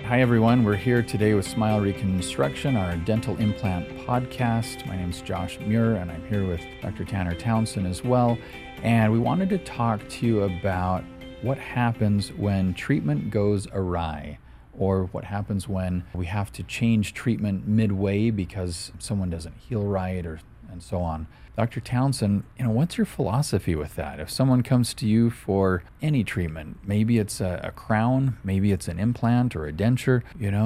Hi everyone. We're here today with Smile Reconstruction, our dental implant podcast. My name's Josh Muir, and I'm here with Dr. Tanner Townsend as well. And we wanted to talk to you about what happens when treatment goes awry, or what happens when we have to change treatment midway because someone doesn't heal right, and so on. Dr. Townsend, what's your philosophy with that? If someone comes to you for any treatment, maybe it's a crown, maybe it's an implant or a denture,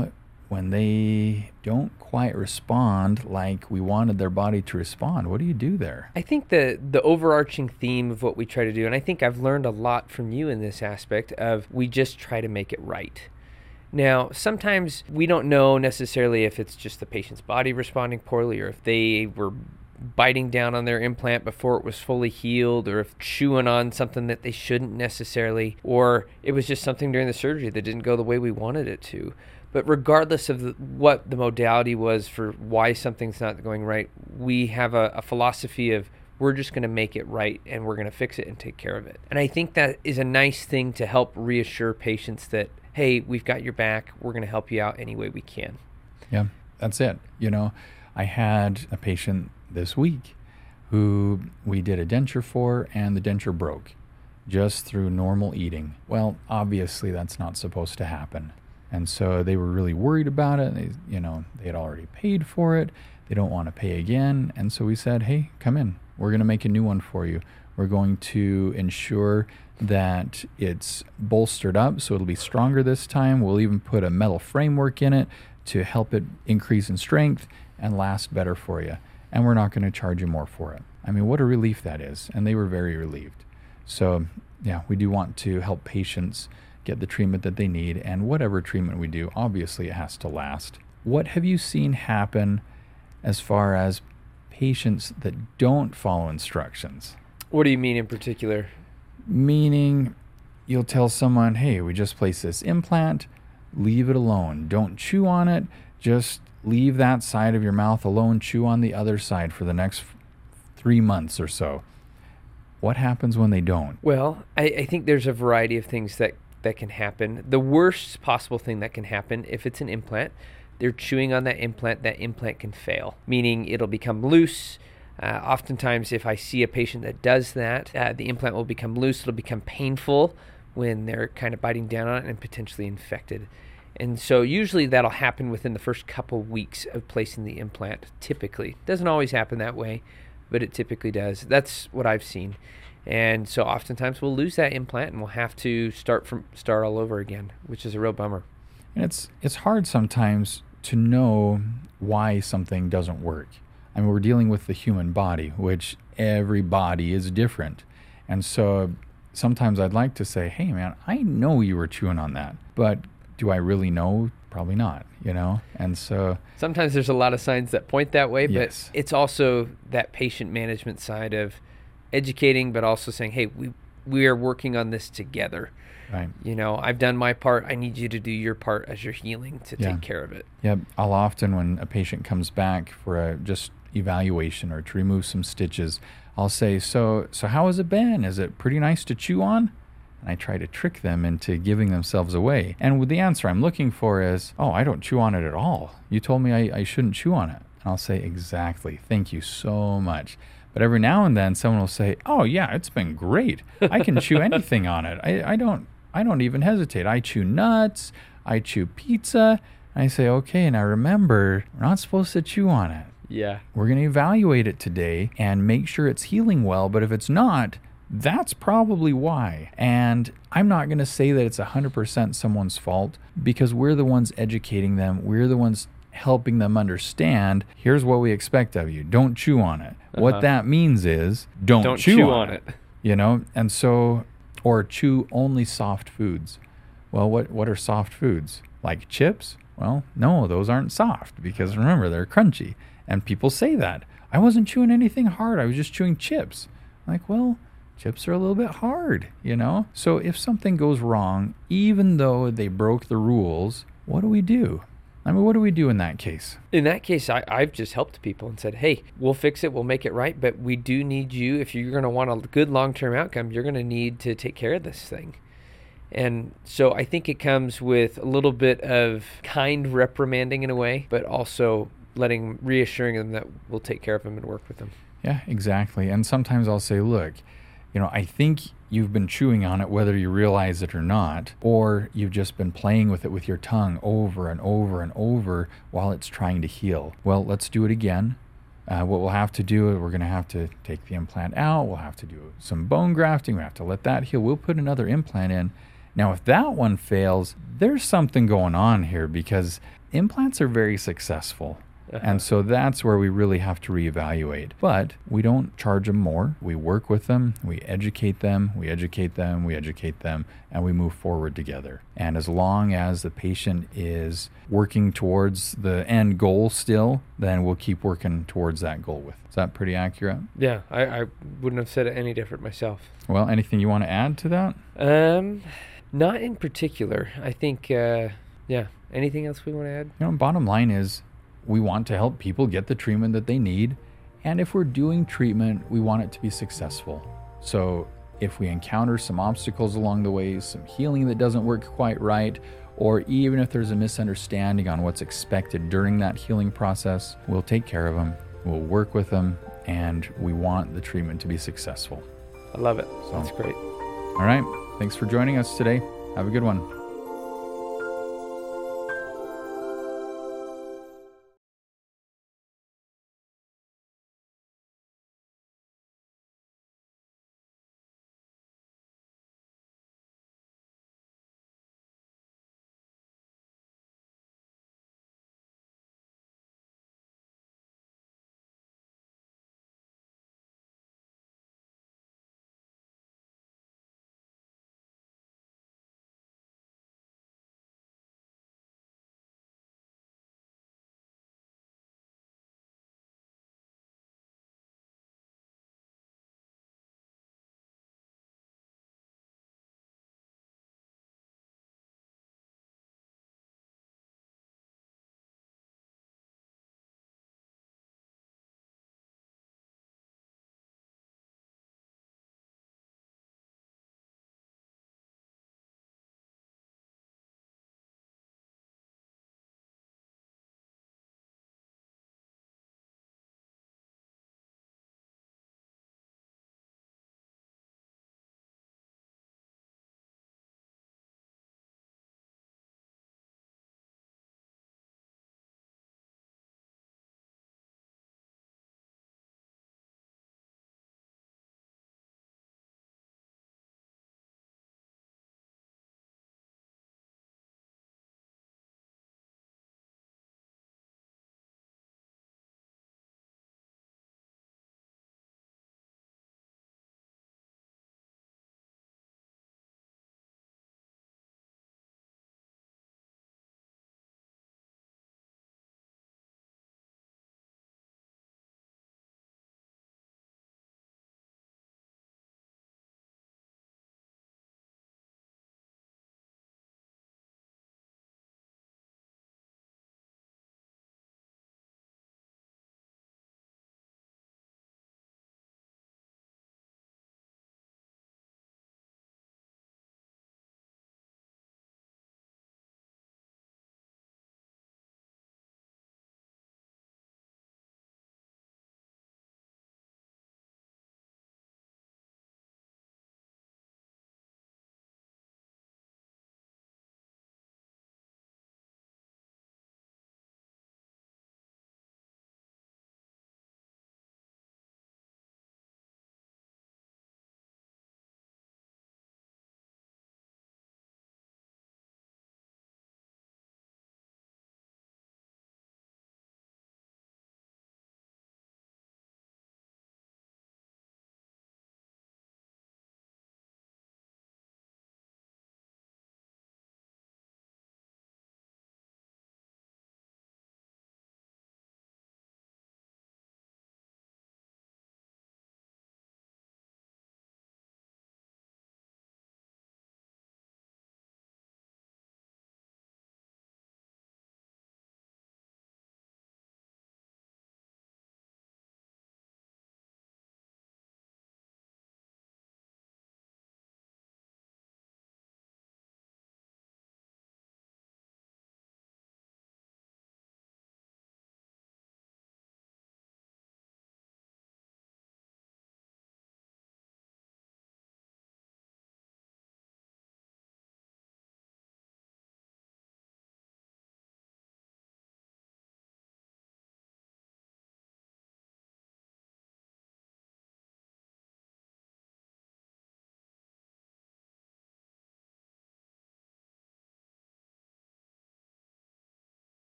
when they don't quite respond like we wanted their body to respond, what do you do there? I think the overarching theme of what we try to do, and I think I've learned a lot from you in this aspect of we just try to make it right. Now, sometimes we don't know necessarily if it's just the patient's body responding poorly or if they were biting down on their implant before it was fully healed, or if chewing on something that they shouldn't necessarily, or it was just something during the surgery that didn't go the way we wanted it to. But regardless of what the modality was for why something's not going right, we have a philosophy of we're just going to make it right and we're going to fix it and take care of it. And I think that is a nice thing to help reassure patients that, hey, we've got your back. We're going to help you out any way we can. Yeah, that's it. I had a patient this week who we did a denture for, and the denture broke just through normal eating. Well, obviously that's not supposed to happen. And so they were really worried about it. They had already paid for it. They don't want to pay again. And so we said, hey, come in. We're going to make a new one for you. We're going to ensure that it's bolstered up so it'll be stronger this time. We'll even put a metal framework in it to help it increase in strength and last better for you. And we're not going to charge you more for it. I mean, what a relief that is. And they were very relieved. So, yeah, we do want to help patients get the treatment that they need. And whatever treatment we do, obviously it has to last. What have you seen happen as far as patients that don't follow instructions? What do you mean in particular? Meaning you'll tell someone, hey, we just placed this implant. Leave it alone. Don't chew on it. Just leave that side of your mouth alone. Chew on the other side for the next 3 months or so. What happens when they don't? Well, I think there's a variety of things that can happen. The worst possible thing that can happen, if it's an implant, they're chewing on that implant can fail, meaning it'll become loose. Oftentimes, if I see a patient that does that, the implant will become loose. It'll become painful when they're kind of biting down on it and potentially infected. And so usually that'll happen within the first couple weeks of placing the implant, typically. Doesn't always happen that way, but it typically does. That's what I've seen. And so oftentimes we'll lose that implant and we'll have to start all over again, which is a real bummer. And it's hard sometimes to know why something doesn't work. I mean, we're dealing with the human body, which every body is different. And so sometimes I'd like to say, hey, man, I know you were chewing on that, but do I really know? Probably not, And so sometimes there's a lot of signs that point that way, yes. But it's also that patient management side of educating, but also saying, hey, we are working on this together. Right. I've done my part. I need you to do your part as you're healing to take care of it. Yeah. I'll often, when a patient comes back for a just evaluation or to remove some stitches, I'll say, so how has it been? Is it pretty nice to chew on? And I try to trick them into giving themselves away. And with the answer I'm looking for is, oh, I don't chew on it at all. You told me I shouldn't chew on it. And I'll say, exactly. Thank you so much. But every now and then someone will say, oh, yeah, it's been great. I can chew anything on it. I don't even hesitate. I chew nuts. I chew pizza. And I say, okay, now remember, we're not supposed to chew on it. Yeah. We're going to evaluate it today and make sure it's healing well. But if it's not, that's probably why. And I'm not going to say that it's 100% someone's fault, because we're the ones educating them. We're the ones helping them understand, here's what we expect of you. Don't chew on it. What that means is don't chew on it. And so, or chew only soft foods. Well, what are soft foods? Like chips? Well, no, those aren't soft, because remember, they're crunchy. And people say that. I wasn't chewing anything hard. I was just chewing chips. Like, well, chips are a little bit hard, So if something goes wrong, even though they broke the rules, what do we do? I mean, what do we do in that case? In that case, I've just helped people and said, hey, we'll fix it. We'll make it right. But we do need you. If you're going to want a good long-term outcome, you're going to need to take care of this thing. And so I think it comes with a little bit of kind reprimanding in a way, but also reassuring them that we'll take care of them and work with them. Yeah, exactly. And sometimes I'll say, look, I think you've been chewing on it whether you realize it or not, or you've just been playing with it with your tongue over and over and over while it's trying to heal. Well, let's do it again. What we'll have to do, we're going to have to take the implant out. We'll have to do some bone grafting. We have to let that heal. We'll put another implant in. Now, if that one fails, there's something going on here because implants are very successful. And so that's where we really have to reevaluate. But we don't charge them more. We work with them. We educate them. We educate them. We educate them. And we move forward together. And as long as the patient is working towards the end goal still, then we'll keep working towards that goal with. Is that pretty accurate? Yeah, I wouldn't have said it any different myself. Well, anything you want to add to that? Not in particular. I think, anything else we want to add? Bottom line is, we want to help people get the treatment that they need. And if we're doing treatment, we want it to be successful. So if we encounter some obstacles along the way, some healing that doesn't work quite right, or even if there's a misunderstanding on what's expected during that healing process, we'll take care of them, we'll work with them, and we want the treatment to be successful. I love it. That's great. All right. Thanks for joining us today. Have a good one.